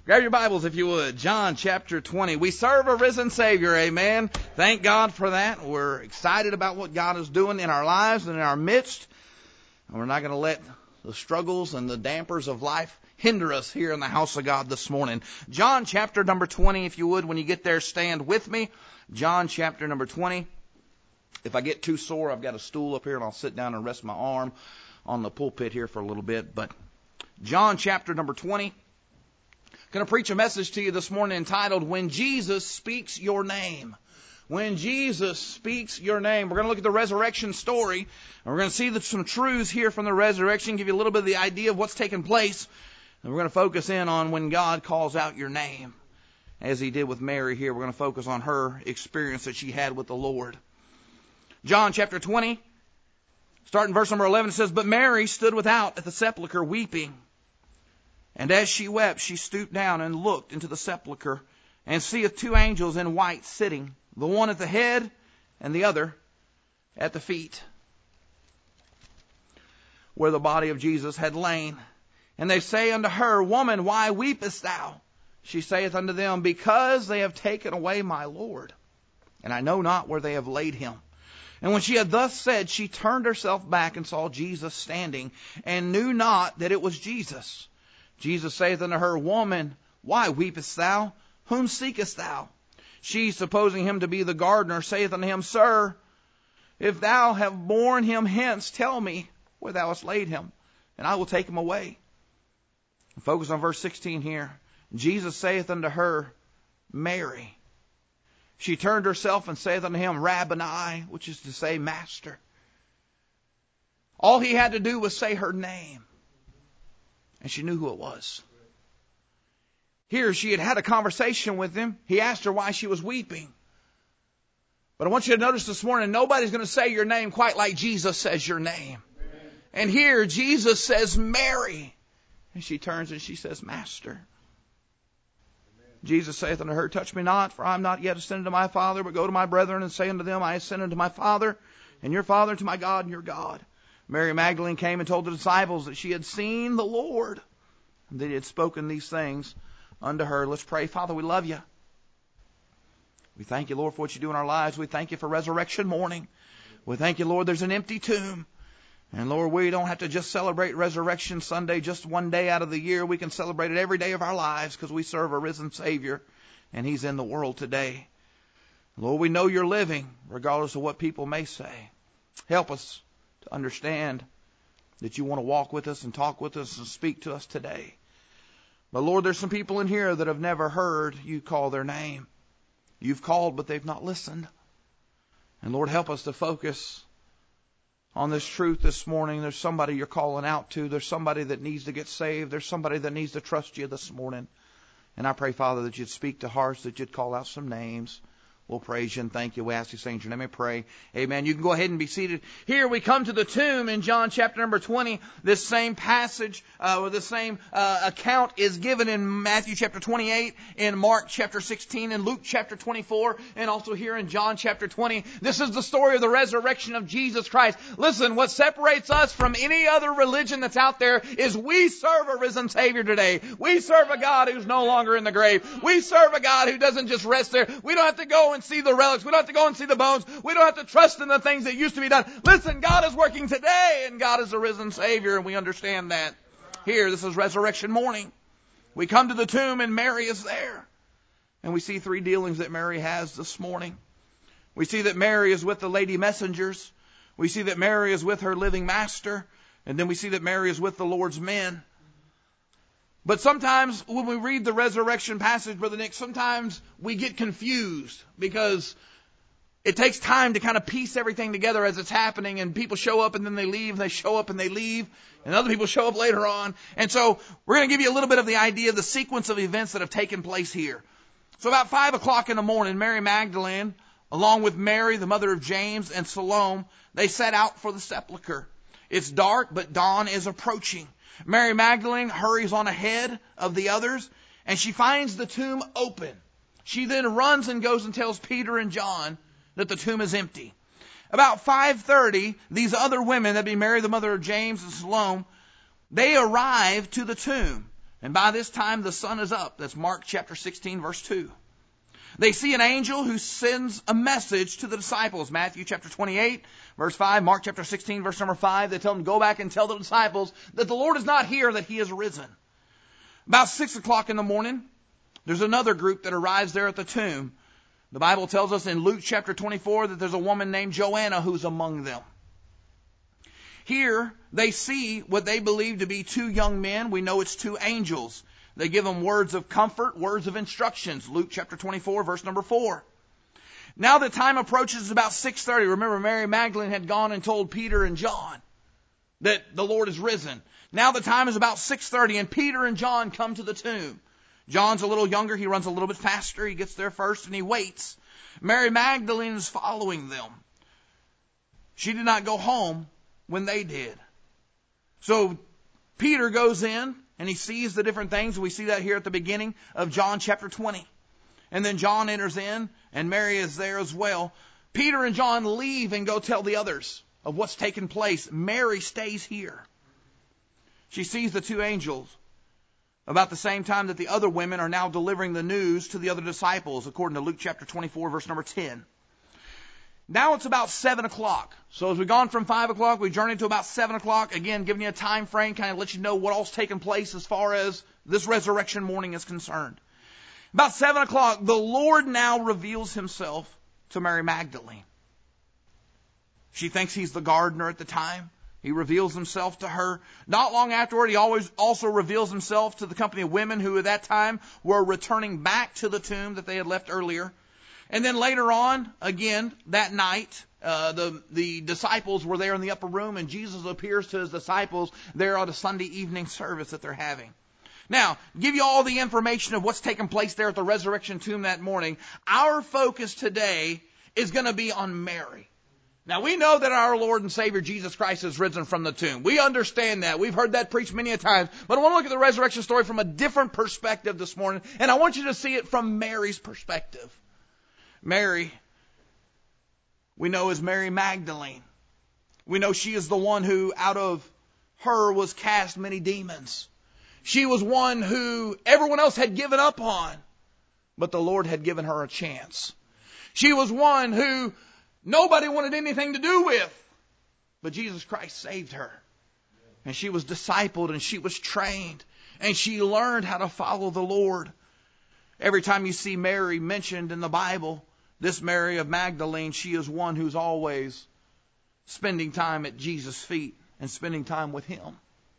Grab your Bibles if you would. John chapter 20. We serve a risen Savior, amen. Thank God for that. We're excited about what God is doing in our lives and in our midst. And we're not going to let the struggles and the dampers of life hinder us here in the house of God this morning. John chapter number 20, if you would. When you get there, stand with me. John chapter number 20. If I get too sore, I've got a stool up here and I'll sit down and rest my arm on the pulpit here for a little bit. But John chapter number 20. Going to preach a message to you this morning entitled, When Jesus Speaks Your Name. When Jesus speaks your name. We're going to look at the resurrection story. And we're going to see some truths here from the resurrection, give you a little bit of the idea of what's taken place. And we're going to focus in on when God calls out your name. As he did with Mary here, we're going to focus on her experience that she had with the Lord. John chapter 20, starting verse number 11, it says, But Mary stood without at the sepulchre weeping. And as she wept, she stooped down and looked into the sepulchre, and seeth two angels in white sitting, the one at the head and the other at the feet, where the body of Jesus had lain. And they say unto her, Woman, why weepest thou? She saith unto them, Because they have taken away my Lord, and I know not where they have laid him. And when she had thus said, she turned herself back and saw Jesus standing, and knew not that it was Jesus. Jesus saith unto her, Woman, why weepest thou? Whom seekest thou? She, supposing him to be the gardener, saith unto him, Sir, if thou have borne him hence, tell me where thou hast laid him, and I will take him away. Focus on verse 16 here. Jesus saith unto her, Mary. She turned herself and saith unto him, Rabboni, which is to say, Master. All he had to do was say her name. And she knew who it was. Here she had had a conversation with him. He asked her why she was weeping. But I want you to notice this morning, nobody's going to say your name quite like Jesus says your name. Amen. And here Jesus says Mary. And she turns and she says, Master. Amen. Jesus saith unto her, Touch me not, for I am not yet ascended to my Father, but go to my brethren and say unto them, I ascend unto my Father and your Father, and to my God and your God. Mary Magdalene came and told the disciples that she had seen the Lord, and that he had spoken these things unto her. Let's pray. Father, we love you. We thank you, Lord, for what you do in our lives. We thank you for resurrection morning. We thank you, Lord, there's an empty tomb. And Lord, we don't have to just celebrate Resurrection Sunday just one day out of the year. We can celebrate it every day of our lives because we serve a risen Savior, and he's in the world today. Lord, we know you're living regardless of what people may say. Help us to understand that you want to walk with us and talk with us and speak to us today. But Lord, there's some people in here that have never heard you call their name. You've called, but they've not listened. And Lord, help us to focus on this truth this morning. There's somebody you're calling out to. There's somebody that needs to get saved. There's somebody that needs to trust you this morning. And I pray, Father, that you'd speak to hearts, that you'd call out some names. We'll praise you and thank you. We ask these things in your name. We pray. Amen. You can go ahead and be seated. Here we come to the tomb in John chapter number 20. This same passage, or the same account is given in Matthew chapter 28, in Mark chapter 16, in Luke chapter 24, and also here in John chapter 20. This is the story of the resurrection of Jesus Christ. Listen, what separates us from any other religion that's out there is we serve a risen Savior today. We serve a God who's no longer in the grave. We serve a God who doesn't just rest there. We don't have to go and see the relics. We don't have to go and see the bones. We don't have to trust in the things that used to be done. Listen, God is working today, and God is a risen Savior, and we understand that. Here, this is resurrection morning. We come to the tomb, and Mary is there. And we see three dealings that Mary has this morning. We see that Mary is with the lady messengers. We see that Mary is with her living master. And then we see that Mary is with the Lord's men. But sometimes when we read the resurrection passage, Brother Nick, sometimes we get confused because it takes time to kind of piece everything together as it's happening, and people show up and then they leave, and they show up and they leave, and other people show up later on. And so we're going to give you a little bit of the idea of the sequence of events that have taken place here. So about 5 o'clock in the morning, Mary Magdalene, along with Mary, the mother of James, and Salome, they set out for the sepulchre. It's dark, but dawn is approaching. Mary Magdalene hurries on ahead of the others, and she finds the tomb open. She then runs and goes and tells Peter and John that the tomb is empty. About 5:30, these other women, that'd be Mary, the mother of James, and Salome, they arrive to the tomb. And by this time the sun is up. That's Mark chapter 16, verse 2. They see an angel who sends a message to the disciples. Matthew chapter 28, verse 5, Mark chapter 16, verse number 5. They tell them, go back and tell the disciples that the Lord is not here, that he is risen. About 6 o'clock in the morning, there's another group that arrives there at the tomb. The Bible tells us in Luke chapter 24 that there's a woman named Joanna who's among them. Here, they see what they believe to be two young men. We know it's two angels. They give them words of comfort, words of instructions. Luke chapter 24, verse number 4. Now the time approaches about 6:30. Remember, Mary Magdalene had gone and told Peter and John that the Lord is risen. Now the time is about 6:30, and Peter and John come to the tomb. John's a little younger. He runs a little bit faster. He gets there first, and he waits. Mary Magdalene is following them. She did not go home when they did. So Peter goes in, and he sees the different things. We see that here at the beginning of John chapter 20. And then John enters in, and Mary is there as well. Peter and John leave and go tell the others of what's taken place. Mary stays here. She sees the two angels about the same time that the other women are now delivering the news to the other disciples, according to Luke chapter 24, verse number 10. Now it's about 7 o'clock. So as we've gone from 5 o'clock, we journeyed to about 7 o'clock. Again, giving you a time frame, kind of let you know what all's taken place as far as this resurrection morning is concerned. About 7 o'clock, the Lord now reveals himself to Mary Magdalene. She thinks he's the gardener at the time. He reveals himself to her. Not long afterward, he always also reveals himself to the company of women who at that time were returning back to the tomb that they had left earlier. And then later on, again, that night, the disciples were there in the upper room, and Jesus appears to his disciples there at a Sunday evening service that they're having. Now, give you all the information of what's taken place there at the resurrection tomb that morning. Our focus today is going to be on Mary. Now, we know that our Lord and Savior Jesus Christ is risen from the tomb. We understand that. We've heard that preached many a time. But I want to look at the resurrection story from a different perspective this morning, and I want you to see it from Mary's perspective. Mary, we know, is Mary Magdalene. We know she is the one who out of her was cast many demons. She was one who everyone else had given up on, but the Lord had given her a chance. She was one who nobody wanted anything to do with, but Jesus Christ saved her. And she was discipled and she was trained and she learned how to follow the Lord. Every time you see Mary mentioned in the Bible, this Mary of Magdalene, she is one who's always spending time at Jesus' feet and spending time with him.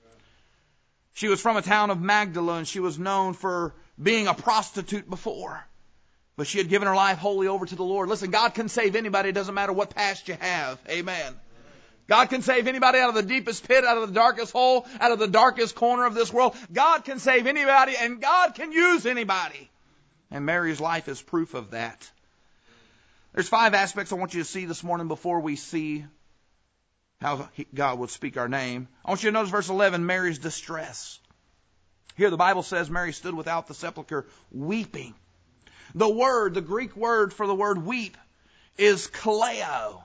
She was from a town of Magdala, and she was known for being a prostitute before. But she had given her life wholly over to the Lord. Listen, God can save anybody. It doesn't matter what past you have. Amen. God can save anybody out of the deepest pit, out of the darkest hole, out of the darkest corner of this world. God can save anybody, and God can use anybody. And Mary's life is proof of that. There's 5 aspects I want you to see this morning before we see how God would speak our name. I want you to notice verse 11, Mary's distress. Here the Bible says Mary stood without the sepulchre weeping. The Greek word for the word weep is kaleo.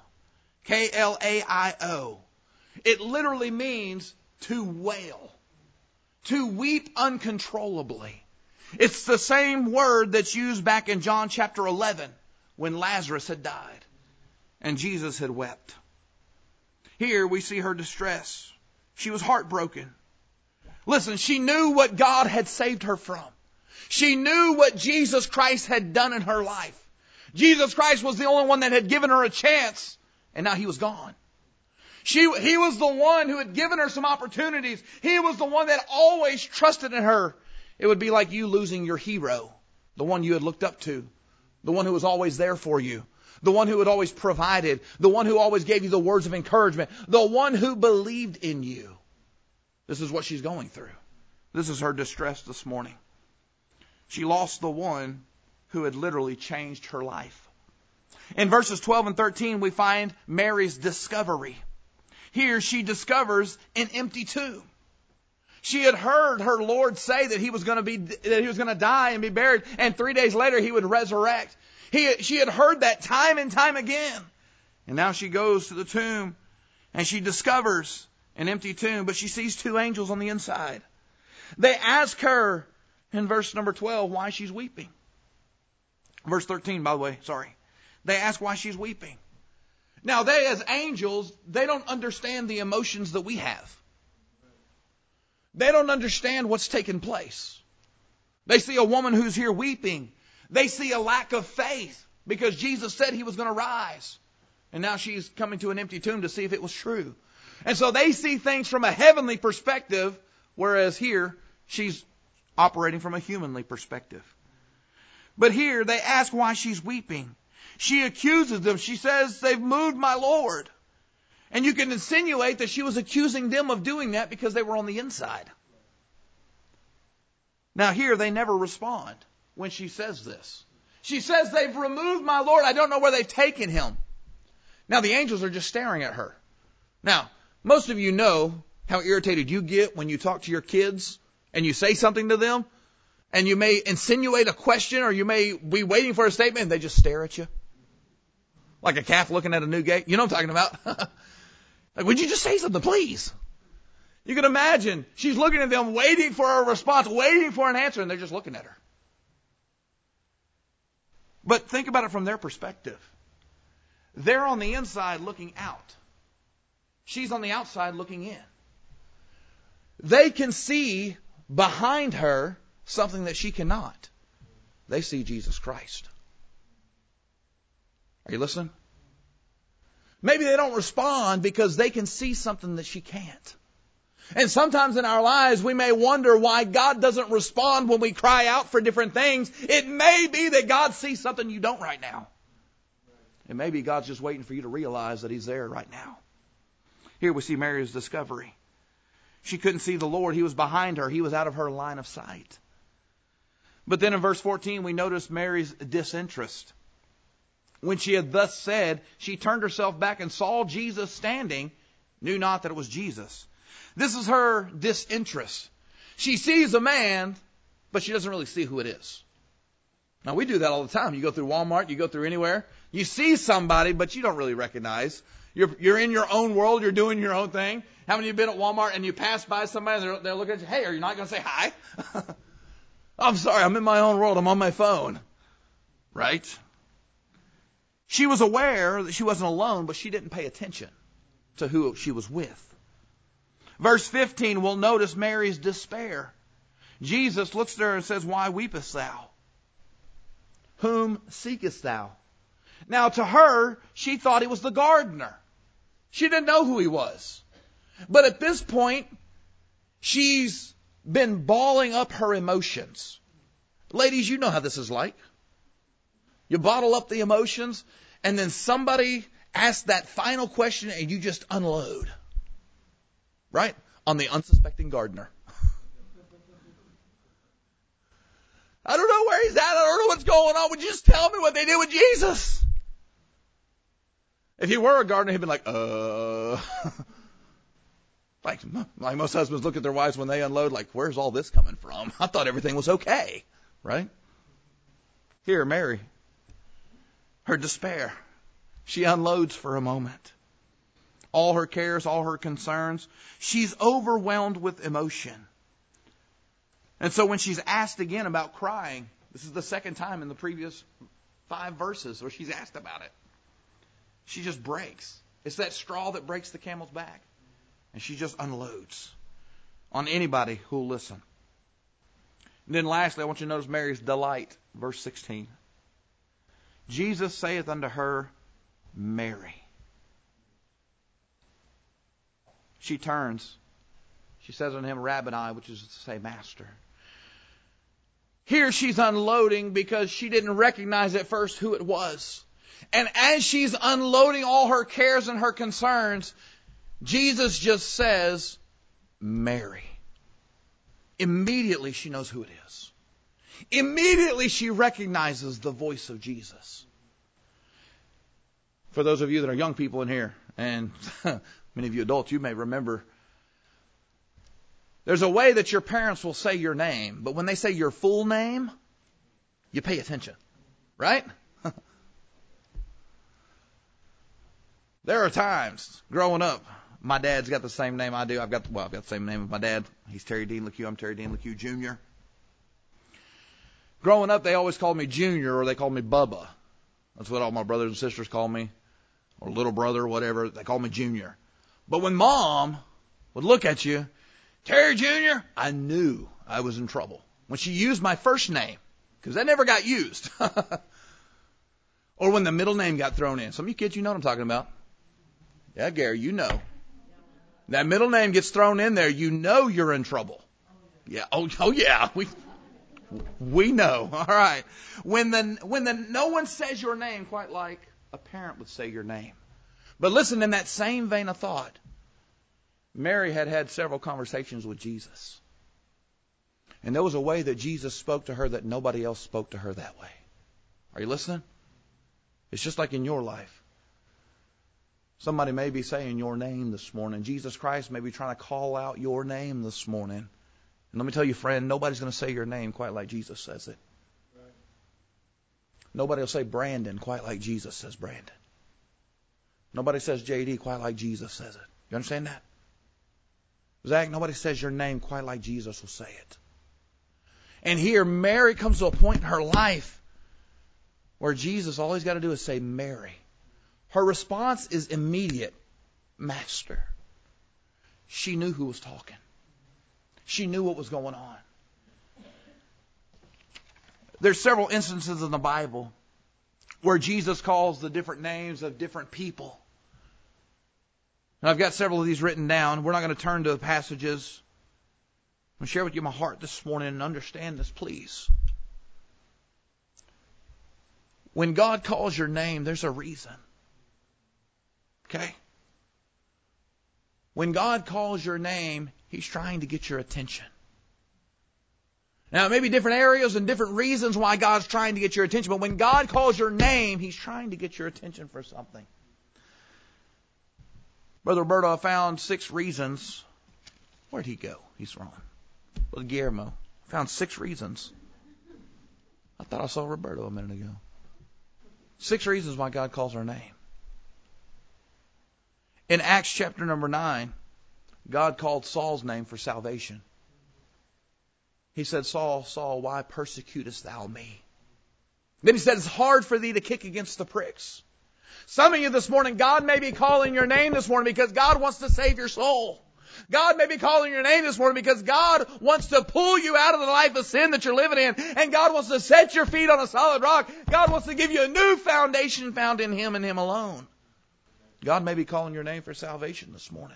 K-L-A-I-O. It literally means to wail. To weep uncontrollably. It's the same word that's used back in John chapter 11 when Lazarus had died and Jesus had wept. Here we see her distress. She was heartbroken. Listen, she knew what God had saved her from. She knew what Jesus Christ had done in her life. Jesus Christ was the only one that had given her a chance, and now he was gone. He was the one who had given her some opportunities. He was the one that always trusted in her. It would be like you losing your hero, the one you had looked up to, the one who was always there for you, the one who had always provided, the one who always gave you the words of encouragement, the one who believed in you. This is what she's going through. This is her distress this morning. She lost the one who had literally changed her life. In verses 12 and 13, we find Mary's discovery. Here she discovers an empty tomb. She had heard her Lord say that he was going to die and be buried, and 3 days later he would resurrect. She had heard that time and time again. And now she goes to the tomb and she discovers an empty tomb, but she sees 2 angels on the inside. They ask her in verse number 12 why she's weeping. Verse 13, by the way, sorry. They ask why she's weeping. Now, they as angels, they don't understand the emotions that we have. They don't understand what's taking place. They see a woman who's here weeping. They see a lack of faith because Jesus said he was going to rise. And now she's coming to an empty tomb to see if it was true. And so they see things from a heavenly perspective, whereas here she's operating from a humanly perspective. But here they ask why she's weeping. She accuses them. She says, they've moved my Lord. And you can insinuate that she was accusing them of doing that because they were on the inside. Now here they never respond when she says this. She says, they've removed my Lord. I don't know where they've taken him. Now the angels are just staring at her. Now, most of you know how irritated you get when you talk to your kids and you say something to them and you may insinuate a question or you may be waiting for a statement and they just stare at you. Like a calf looking at a new gate. You know what I'm talking about? Like, would you just say something, please? You can imagine she's looking at them, waiting for a response, waiting for an answer, and they're just looking at her. But think about it from their perspective. They're on the inside looking out. She's on the outside looking in. They can see behind her something that she cannot. They see Jesus Christ. Are you listening? Maybe they don't respond because they can see something that she can't. And sometimes in our lives we may wonder why God doesn't respond when we cry out for different things. It may be that God sees something you don't right now. And maybe God's just waiting for you to realize that he's there right now. Here we see Mary's discovery. She couldn't see the Lord. He was behind her. He was out of her line of sight. But then in verse 14 we notice Mary's disinterest. When she had thus said, she turned herself back and saw Jesus standing, knew not that it was Jesus. This is her disinterest. She sees a man, but she doesn't really see who it is. Now, we do that all the time. You go through Walmart, you go through anywhere. You see somebody, but you don't really recognize. You're in your own world. You're doing your own thing. How many of you have been at Walmart and you pass by somebody and they're looking at you? Hey, are you not going to say hi? I'm sorry. I'm in my own world. I'm on my phone. Right? She was aware that she wasn't alone, but she didn't pay attention to who she was with. Verse 15, we'll notice Mary's despair. Jesus looks at her and says, why weepest thou? Whom seekest thou? Now to her, she thought he was the gardener. She didn't know who he was. But at this point, she's been balling up her emotions. Ladies, you know how this is like. You bottle up the emotions, and then somebody asks that final question, and you just unload. Right? On the unsuspecting gardener. I don't know where he's at. I don't know what's going on. Would you just tell me what they did with Jesus? If he were a gardener, he'd be like, Like most husbands look at their wives when they unload, like, where's all this coming from? I thought everything was okay. Right? Here, Mary. Her despair. She unloads for a moment. All her cares, all her concerns. She's overwhelmed with emotion. And so when she's asked again about crying, this is the second time in the previous 5 verses where she's asked about it. She just breaks. It's that straw that breaks the camel's back. And she just unloads on anybody who'll listen. And then lastly, I want you to notice Mary's delight. Verse 16. Jesus saith unto her, Mary. She turns. She says unto him, Rabboni, which is to say, Master. Here she's unloading because she didn't recognize at first who it was. And as she's unloading all her cares and her concerns, Jesus just says, Mary. Immediately she knows who it is. Immediately she recognizes the voice of Jesus. For those of you that are young people in here, and many of you adults, you may remember, there's a way that your parents will say your name, but when they say your full name, you pay attention. Right? There are times growing up, My dad's got the same name I do. I've got the same name as my dad. He's Terry Dean LeCue. I'm Terry Dean LeCue Jr. Growing up, they always called me Junior, or they called me Bubba. That's what all my brothers and sisters call me, or little brother, whatever. They call me Junior. But when Mom would look at you, Terry Jr., I knew I was in trouble. When she used my first name, because that never got used. Or when the middle name got thrown in. Some of you kids, you know what I'm talking about. Yeah, Gary, you know. That middle name gets thrown in there, you know you're in trouble. Yeah. Oh yeah. We know. All right. When no one says your name quite like a parent would say your name. But listen, in that same vein of thought, Mary had several conversations with Jesus. And there was a way that Jesus spoke to her that nobody else spoke to her that way. Are you listening? It's just like in your life. Somebody may be saying your name this morning. Jesus Christ may be trying to call out your name this morning. And let me tell you, friend, nobody's going to say your name quite like Jesus says it. Right. Nobody will say Brandon quite like Jesus says Brandon. Nobody says JD quite like Jesus says it. You understand that? Zach, nobody says your name quite like Jesus will say it. And here, Mary comes to a point in her life where Jesus, all he's got to do is say Mary. Her response is immediate. Master. She knew who was talking. She knew what was going on. There's several instances in the Bible where Jesus calls the different names of different people. And I've got several of these written down. We're not going to turn to the passages. I'm going to share with you my heart this morning, and understand this, please. When God calls your name, there's a reason. Okay? When God calls your name, He's trying to get your attention. Now, it may be different areas and different reasons why God's trying to get your attention, but when God calls your name, He's trying to get your attention for something. Brother Roberto found 6 reasons. Where'd he go? He's wrong. Brother Guillermo found 6 reasons. I thought I saw Roberto a minute ago. 6 reasons why God calls our name. In Acts chapter number 9, God called Saul's name for salvation. He said, Saul, Saul, why persecutest thou me? Then he said, it's hard for thee to kick against the pricks. Some of you this morning, God may be calling your name this morning because God wants to save your soul. God may be calling your name this morning because God wants to pull you out of the life of sin that you're living in. And God wants to set your feet on a solid rock. God wants to give you a new foundation found in Him and Him alone. God may be calling your name for salvation this morning.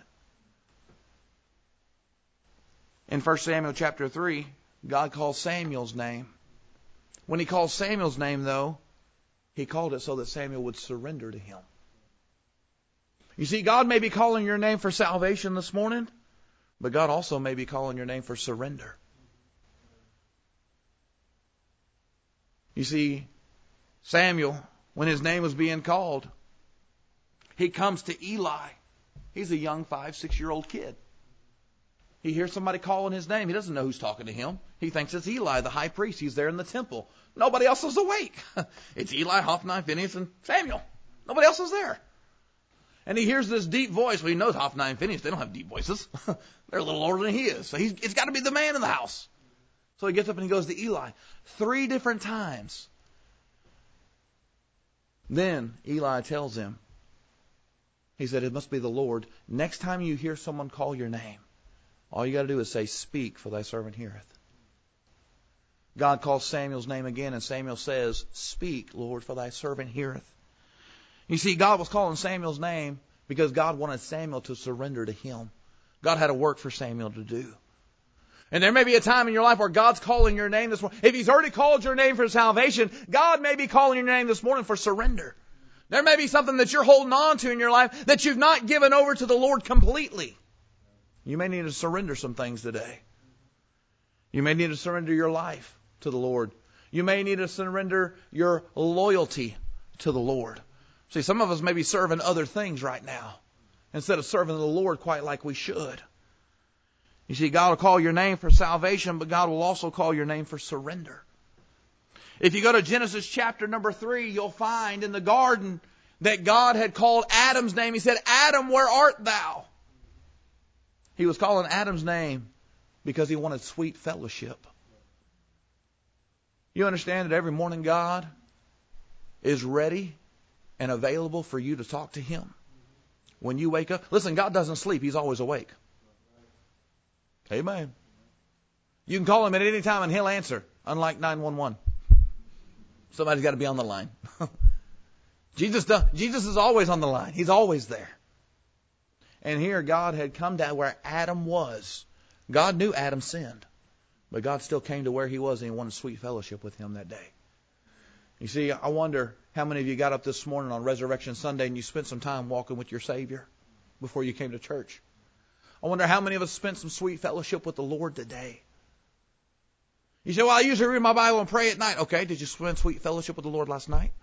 In 1 Samuel chapter 3, God calls Samuel's name. When He calls Samuel's name, though, He called it so that Samuel would surrender to Him. You see, God may be calling your name for salvation this morning, but God also may be calling your name for surrender. You see, Samuel, when his name was being called, he comes to Eli. He's a young 5-6-year-old kid. He hears somebody calling his name. He doesn't know who's talking to him. He thinks it's Eli, the high priest. He's there in the temple. Nobody else is awake. It's Eli, Hophni, Phinehas, and Samuel. Nobody else is there. And he hears this deep voice. Well, he knows Hophni and Phinehas. They don't have deep voices. They're a little older than he is. So it's got to be the man in the house. So he gets up and he goes to Eli 3 different times. Then Eli tells him, he said, it must be the Lord. Next time you hear someone call your name, all you got to do is say, speak, for thy servant heareth. God calls Samuel's name again, and Samuel says, speak, Lord, for thy servant heareth. You see, God was calling Samuel's name because God wanted Samuel to surrender to Him. God had a work for Samuel to do. And there may be a time in your life where God's calling your name this morning. If He's already called your name for salvation, God may be calling your name this morning for surrender. There may be something that you're holding on to in your life that you've not given over to the Lord completely. You may need to surrender some things today. You may need to surrender your life to the Lord. You may need to surrender your loyalty to the Lord. See, some of us may be serving other things right now instead of serving the Lord quite like we should. You see, God will call your name for salvation, but God will also call your name for surrender. If you go to Genesis chapter number 3, you'll find in the garden that God had called Adam's name. He said, Adam, where art thou? He was calling Adam's name because he wanted sweet fellowship. You understand that every morning God is ready and available for you to talk to Him. When you wake up, listen, God doesn't sleep. He's always awake. Amen. You can call Him at any time and He'll answer, unlike 911. Somebody's got to be on the line. Jesus is always on the line. He's always there. And here God had come down where Adam was. God knew Adam sinned, but God still came to where he was and He wanted sweet fellowship with him that day. You see, I wonder how many of you got up this morning on Resurrection Sunday and you spent some time walking with your Savior before you came to church. I wonder how many of us spent some sweet fellowship with the Lord today. You say, well, I usually read my Bible and pray at night. Okay, did you spend sweet fellowship with the Lord last night?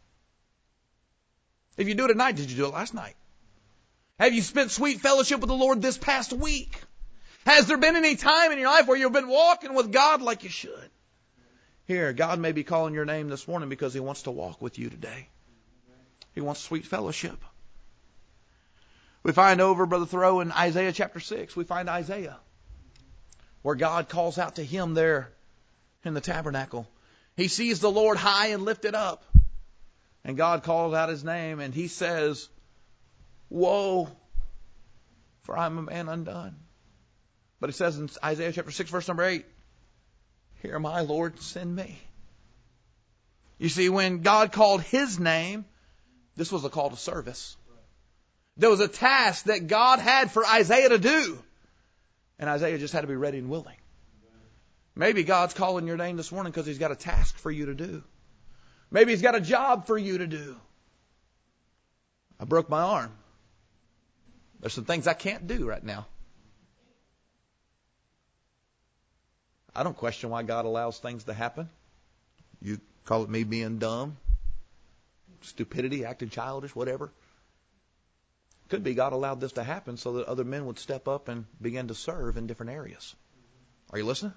If you do it at night, did you do it last night? Have you spent sweet fellowship with the Lord this past week? Has there been any time in your life where you've been walking with God like you should? Here, God may be calling your name this morning because He wants to walk with you today. He wants sweet fellowship. We find over, Brother Thoreau, in Isaiah chapter 6, we find Isaiah, where God calls out to him there in the tabernacle. He sees the Lord high and lifted up. And God calls out His name and He says, woe, for I am a man undone. But He says in Isaiah chapter 6, verse number 8, here am I, Lord, send me. You see, when God called His name, this was a call to service. There was a task that God had for Isaiah to do. And Isaiah just had to be ready and willing. Maybe God's calling your name this morning because He's got a task for you to do. Maybe He's got a job for you to do. I broke my arm. There's some things I can't do right now. I don't question why God allows things to happen. You call it me being dumb, stupidity, acting childish, whatever. Could be God allowed this to happen so that other men would step up and begin to serve in different areas. Are you listening?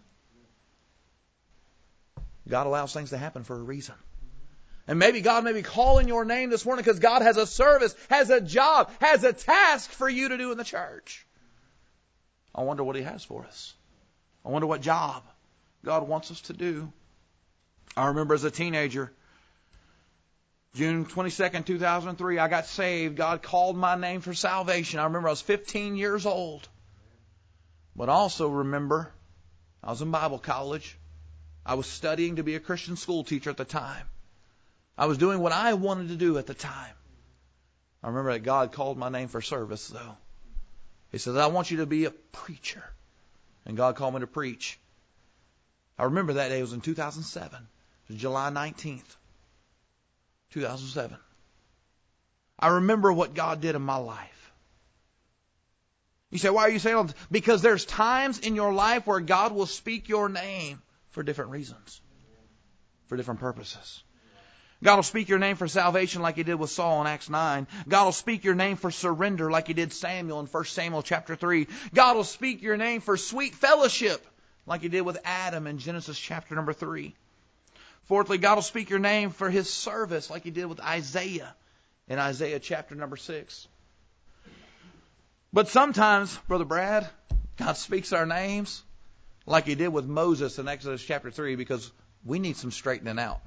God allows things to happen for a reason. And maybe God may be calling your name this morning because God has a service, has a job, has a task for you to do in the church. I wonder what He has for us. I wonder what job God wants us to do. I remember as a teenager, June 22nd, 2003, I got saved. God called my name for salvation. I remember I was 15 years old. But also remember, I was in Bible college. I was studying to be a Christian school teacher at the time. I was doing what I wanted to do at the time. I remember that God called my name for service, though. He said, I want you to be a preacher. And God called me to preach. I remember that day. It was in 2007. It was July 19th, 2007. I remember what God did in my life. You say, why are you saying all this? Because there's times in your life where God will speak your name for different reasons, for different purposes. God will speak your name for salvation like He did with Saul in Acts 9. God will speak your name for surrender like He did Samuel in 1 Samuel chapter 3. God will speak your name for sweet fellowship like He did with Adam in Genesis chapter number 3. Fourthly, God will speak your name for His service like He did with Isaiah in Isaiah chapter number 6. But sometimes, Brother Brad, God speaks our names like He did with Moses in Exodus chapter 3 because we need some straightening out.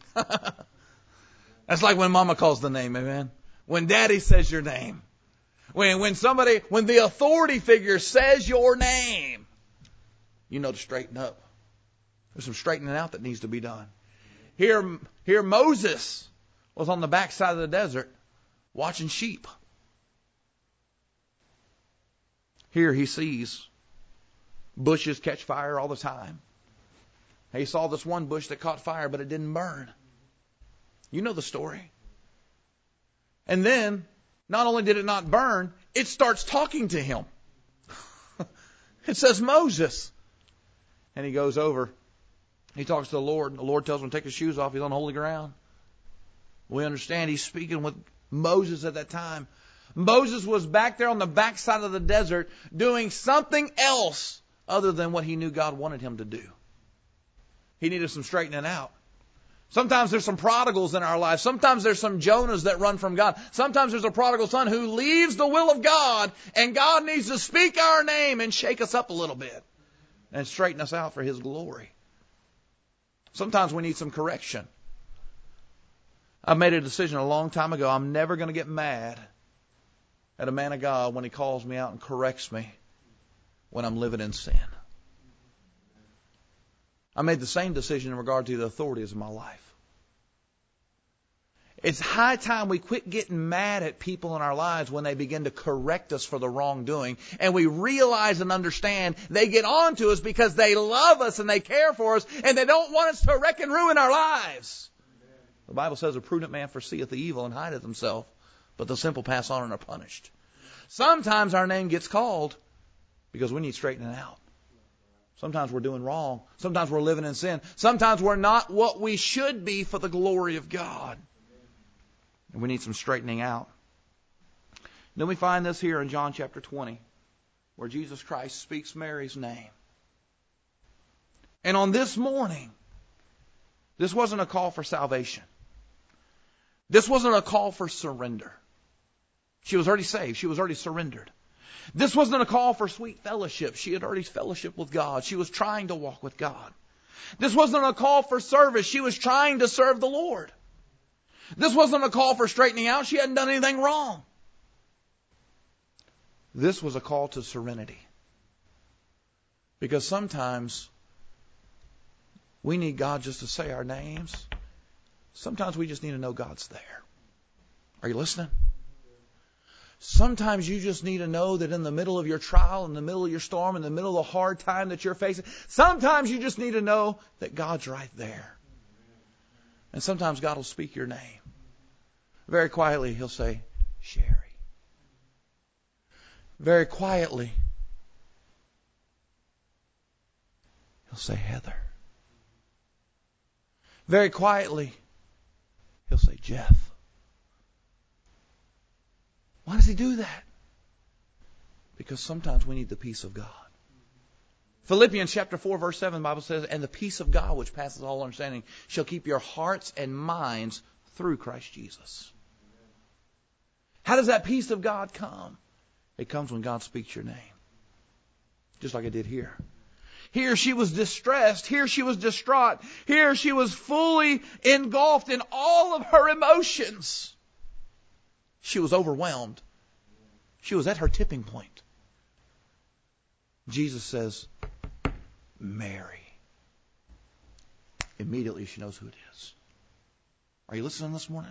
That's like when Mama calls the name, amen. When Daddy says your name. When the authority figure says your name, you know to straighten up. There's some straightening out that needs to be done. Here Moses was on the backside of the desert watching sheep. Here he sees bushes catch fire all the time. He saw this one bush that caught fire, but it didn't burn. You know the story. And then, not only did it not burn, it starts talking to him. It says, Moses. And he goes over. He talks to the Lord. The Lord tells him to take his shoes off. He's on holy ground. We understand He's speaking with Moses at that time. Moses was back there on the backside of the desert doing something else other than what he knew God wanted him to do. He needed some straightening out. Sometimes there's some prodigals in our lives. Sometimes there's some Jonahs that run from God. Sometimes there's a prodigal son who leaves the will of God, and God needs to speak our name and shake us up a little bit and straighten us out for His glory. Sometimes we need some correction. I made a decision a long time ago. I'm never going to get mad at a man of God when he calls me out and corrects me when I'm living in sin. I made the same decision in regard to the authorities of my life. It's high time we quit getting mad at people in our lives when they begin to correct us for the wrongdoing, and we realize and understand they get on to us because they love us and they care for us, and they don't want us to wreck and ruin our lives. The Bible says a prudent man foreseeth the evil and hideth himself, but the simple pass on and are punished. Sometimes our name gets called because we need straightening out. Sometimes we're doing wrong. Sometimes we're living in sin. Sometimes we're not what we should be for the glory of God. And we need some straightening out. Then we find this here in John chapter 20, where Jesus Christ speaks Mary's name. And on this morning, this wasn't a call for salvation. This wasn't a call for surrender. She was already saved. She was already surrendered. This wasn't a call for sweet fellowship. She had already fellowshiped with God. She was trying to walk with God. This wasn't a call for service. She was trying to serve the Lord. This wasn't a call for straightening out. She hadn't done anything wrong. This was a call to serenity. Because sometimes we need God just to say our names. Sometimes we just need to know God's there. Are you listening? Sometimes you just need to know that in the middle of your trial, in the middle of your storm, in the middle of the hard time that you're facing, sometimes you just need to know that God's right there. And sometimes God will speak your name. Very quietly, He'll say, Sherry. Very quietly, He'll say, Heather. Very quietly, He'll say, Jeff. Why does He do that? Because sometimes we need the peace of God. Philippians chapter 4 verse 7, the Bible says, and the peace of God which passes all understanding shall keep your hearts and minds through Christ Jesus. How does that peace of God come? It comes when God speaks your name. Just like it did here. Here she was distressed. Here she was distraught. Here she was fully engulfed in all of her emotions. She was overwhelmed. She was at her tipping point. Jesus says, Mary. Immediately she knows who it is. Are you listening this morning?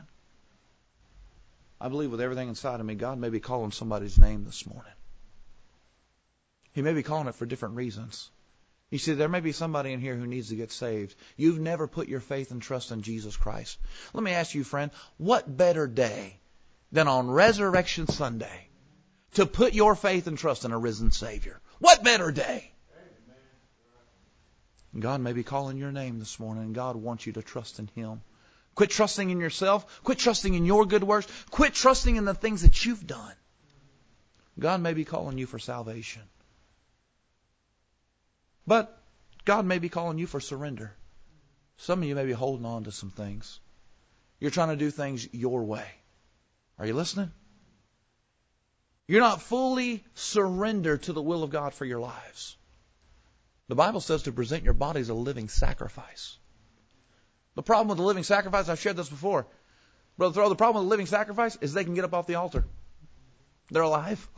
I believe with everything inside of me, God may be calling somebody's name this morning. He may be calling it for different reasons. You see, there may be somebody in here who needs to get saved. You've never put your faith and trust in Jesus Christ. Let me ask you, friend, what better day than on Resurrection Sunday to put your faith and trust in a risen Savior? What better day? God may be calling your name this morning, and God wants you to trust in Him. Quit trusting in yourself. Quit trusting in your good works. Quit trusting in the things that you've done. God may be calling you for salvation. But God may be calling you for surrender. Some of you may be holding on to some things. You're trying to do things your way. Are you listening? You're not fully surrendered to the will of God for your lives. The Bible says to present your bodies a living sacrifice. The problem with the living sacrifice, I've shared this before. Brother Thoreau, the problem with the living sacrifice is they can get up off the altar. They're alive.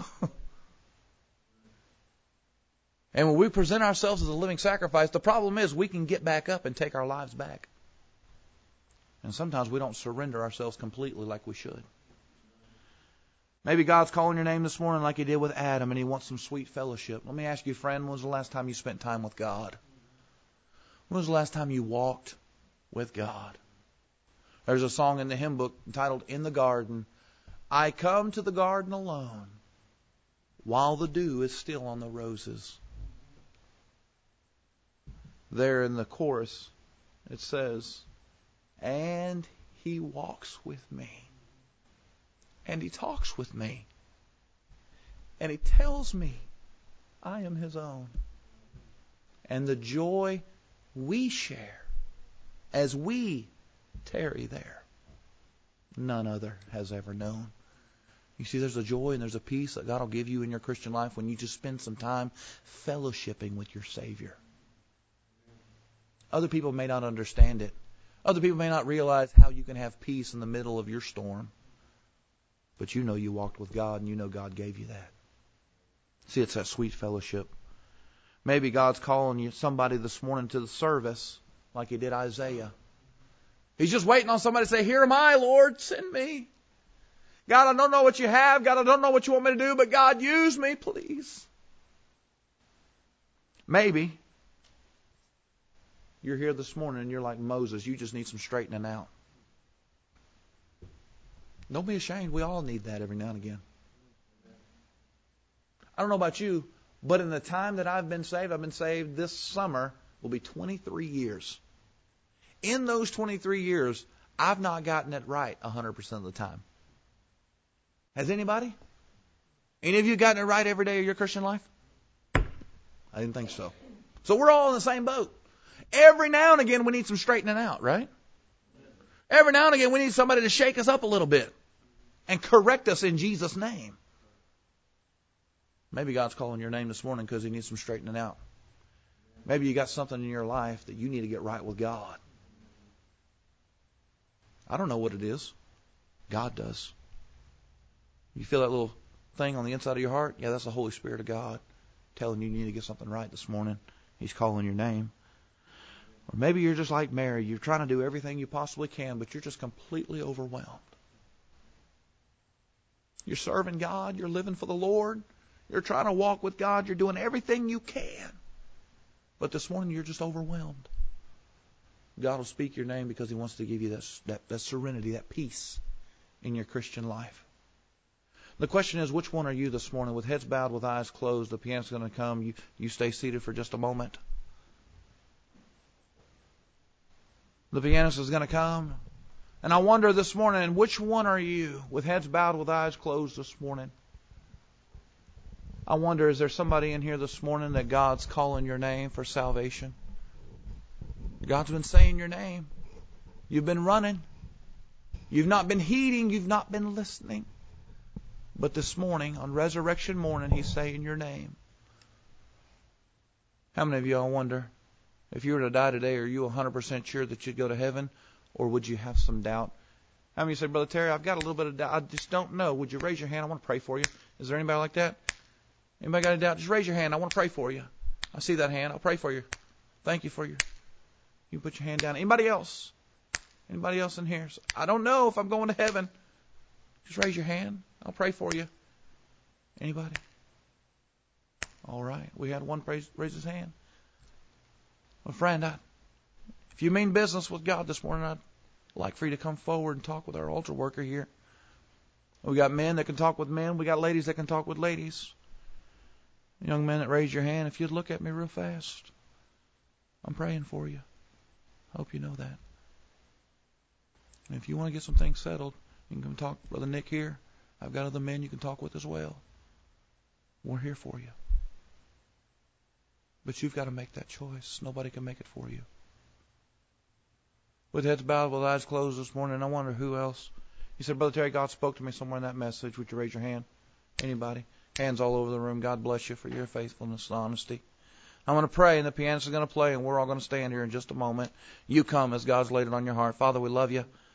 And when we present ourselves as a living sacrifice, the problem is we can get back up and take our lives back. And sometimes we don't surrender ourselves completely like we should. Maybe God's calling your name this morning like He did with Adam, and He wants some sweet fellowship. Let me ask you, friend, when was the last time you spent time with God? When was the last time you walked with God? There's a song in the hymn book entitled, In the Garden. I come to the garden alone, while the dew is still on the roses. There in the chorus, it says, and He walks with me. And He talks with me. And He tells me I am His own. And the joy we share as we tarry there. None other has ever known. You see, there's a joy and there's a peace that God will give you in your Christian life when you just spend some time fellowshipping with your Savior. Other people may not understand it. Other people may not realize how you can have peace in the middle of your storm. But you know you walked with God and you know God gave you that. See, it's that sweet fellowship. Maybe God's calling you, somebody this morning, to the service like He did Isaiah. He's just waiting on somebody to say, "Here am I, Lord, send me. God, I don't know what you have. God, I don't know what you want me to do, but God, use me, please." Maybe you're here this morning and you're like Moses. You just need some straightening out. Don't be ashamed. We all need that every now and again. I don't know about you, but in the time that I've been saved this summer will be 23 years. In those 23 years, I've not gotten it right 100% of the time. Has anybody? Any of you gotten it right every day of your Christian life? I didn't think so. So we're all in the same boat. Every now and again we need some straightening out, right? Every now and again we need somebody to shake us up a little bit and correct us in Jesus' name. Maybe God's calling your name this morning because He needs some straightening out. Maybe you got something in your life that you need to get right with God. I don't know what it is. God does. You feel that little thing on the inside of your heart? Yeah, that's the Holy Spirit of God telling you need to get something right this morning. He's calling your name. Or maybe you're just like Mary. You're trying to do everything you possibly can, but you're just completely overwhelmed. You're serving God. You're living for the Lord. You're trying to walk with God. You're doing everything you can. But this morning you're just overwhelmed. God will speak your name because He wants to give you that serenity, that peace in your Christian life. The question is, which one are you this morning? With heads bowed, with eyes closed, the piano's going to come. You stay seated for just a moment. The pianist is going to come. And I wonder this morning, which one are you? With heads bowed, with eyes closed this morning. I wonder, is there somebody in here this morning that God's calling your name for salvation? God's been saying your name. You've been running. You've not been heeding. You've not been listening. But this morning, on resurrection morning, He's saying your name. How many of you, I wonder, if you were to die today, are you 100% sure that you'd go to heaven? Or would you have some doubt? How many of you say, "Brother Terry, I've got a little bit of doubt. I just don't know." Would you raise your hand? I want to pray for you. Is there anybody like that? Anybody got a doubt? Just raise your hand. I want to pray for you. I see that hand. I'll pray for you. Thank you for your... You put your hand down. Anybody else? Anybody else in here? I don't know if I'm going to heaven. Just raise your hand. I'll pray for you. Anybody? All right. We had one raise his hand. Well, friend, if you mean business with God this morning, I'd like for you to come forward and talk with our altar worker here. We got men that can talk with men. We got ladies that can talk with ladies. Young men that raise your hand, if you'd look at me real fast. I'm praying for you. Hope you know that. And if you want to get some things settled, you can come talk to Brother Nick here. I've got other men you can talk with as well. We're here for you. But you've got to make that choice. Nobody can make it for you. With heads bowed, with eyes closed this morning, I wonder who else. You said, "Brother Terry, God spoke to me somewhere in that message." Would you raise your hand? Anybody? Hands all over the room. God bless you for your faithfulness and honesty. I'm going to pray, and the pianist is going to play, and we're all going to stand here in just a moment. You come as God's laid it on your heart. Father, we love you.